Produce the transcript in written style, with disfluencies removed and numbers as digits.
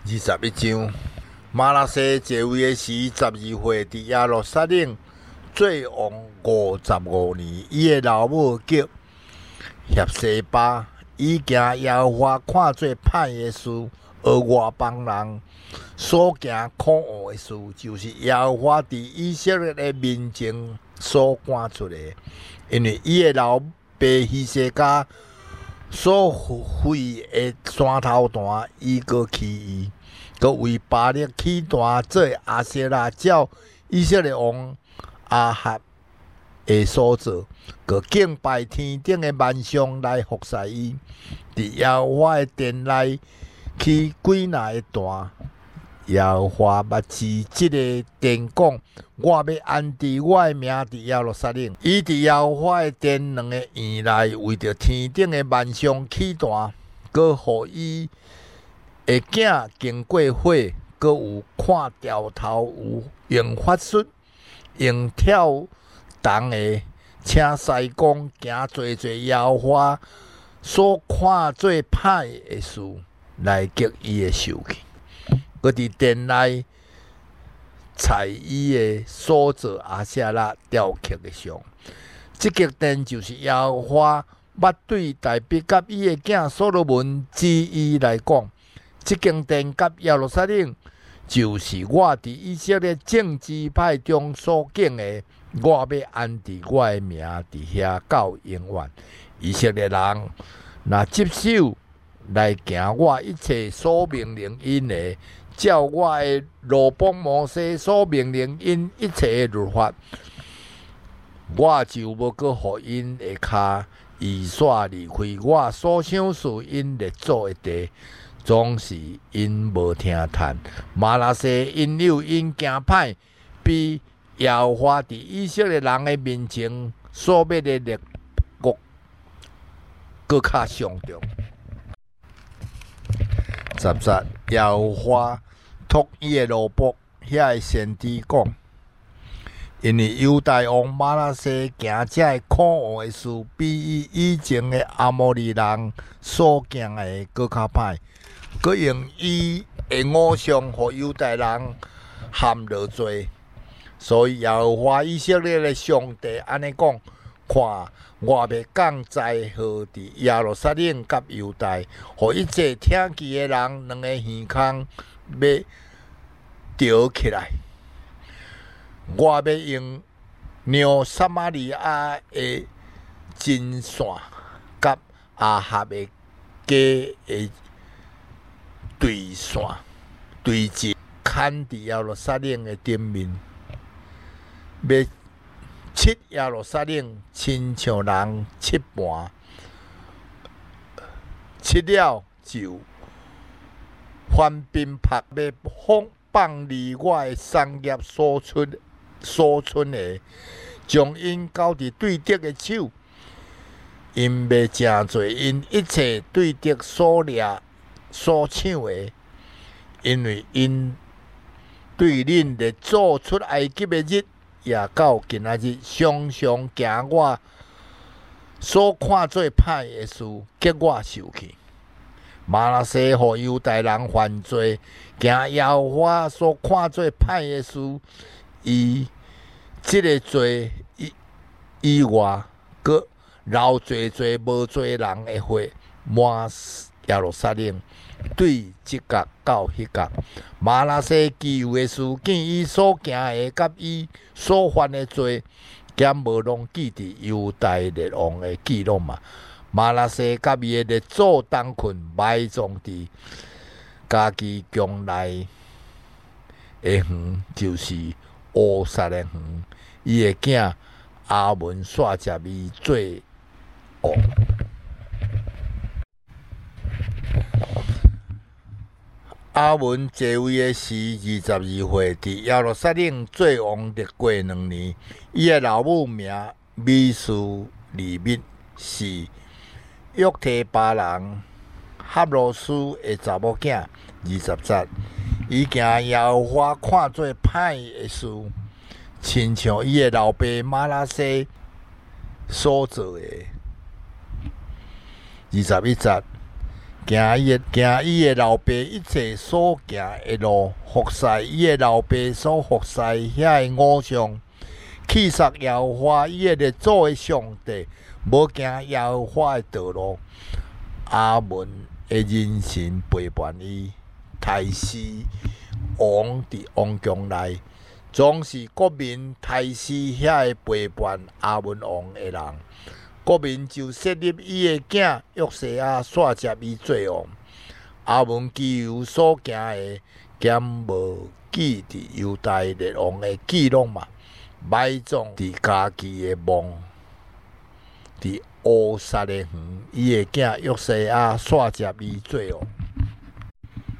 21章，马拉西继位的时12岁，伫耶路撒冷做王55年。伊的老母叫叶西巴，伊行耶和华看做歹的事，而外邦人所行可恶的事，就是耶和华伫以色列的面前所赶出的。因为伊的老爸希西家所废的山头坛，伊搁弃伊，搁为巴力起坛做阿舍拉，照以色列王亚哈的所做，搁敬拜天顶的万象来服侍伊。伫耶和华的殿内起几那的坛。耶和华捌指即个殿讲：我要安置我的名伫耶路撒冷。伊伫耶和华的殿2个院内，为着天顶的万象起坛，搁互伊的囝经过火，搁有看掉头，有用法术、用跳动的，请西公行做耶和华所看做歹的事，来激伊的受气。搁伫殿内采伊的所造阿舍拉雕刻的像，即个殿就是耶和华捌对大卫甲伊的囝所罗门指伊来讲，即间殿甲耶路撒冷，就是我伫以色列政治派中所建的，我要安置我的名伫遐到永远。以色列人若接受来行我一切所命令因的，照我的罗邦摩西所命令因一切的律法，我就无搁互因的骹移煞离开我所赏赐因列祖的地，总是因无听叹。马拉西因有因行歹，比耶和华伫以色列人的面前所灭的列国搁较上重。17耶和华托伊的奴仆遐个先知讲，因为犹大王马拉西行遮个可恶的事，比伊以前的阿摩利人所行的搁较歹，搁用伊的偶像互犹大人陷落罪。所以耶和华以色列的上帝安尼讲：看，我要降灾祸伫耶路撒冷甲犹大，互一切听见的人2个耳孔要摇起来。我要用让撒玛利亚的真线甲亚哈的假的对线对峙，砍伫耶路撒冷的顶面，要切耶路撒冷，亲像人切盘，切了就翻冰拍，要放离我的产业所存的，将因交伫对敌的手，因要诚侪因一切对敌所掠所抢的，因为因对恁列祖出埃及的日，也到今仔日，常常行我所看做歹的事，激我受气。马拉西互犹大人犯罪，行耶和华所看做歹的事，伊即个罪以外，搁留侪无罪人的血满耶路撒冷，对即角到迄角。马拉西既有的事，见伊所行的，甲伊所犯的罪，减无拢记伫犹大列王的记录嘛。马拉西甲伊的列祖同困埋葬伫家己宫内的园，就是乌撒的园。伊的囝阿文煞接伊做王。阿文继位的时22岁，伫耶路撒冷做王历过2年。伊的老母名米苏利密，是约提巴人哈罗斯的查某囝。20节，伊行耶和华看做歹的事，亲像伊的老爸马拉西所做的。21节， 行伊的老爸一切所行的路，服侍伊的老爸所服侍遐个偶像，去杀耶和华伊的列祖的上帝，无行耶和华的道路。阿门的人心背叛伊，太师王伫王宫内，总是国民太师遐个背叛阿门王的人。国民就设立伊的囝约西亚，煞接伊做王。阿门基由所行的，兼无记伫犹大列王的记录嘛，埋葬伫家己的墓，伫乌撒勒园，伊的囝约西亚煞接伊做王。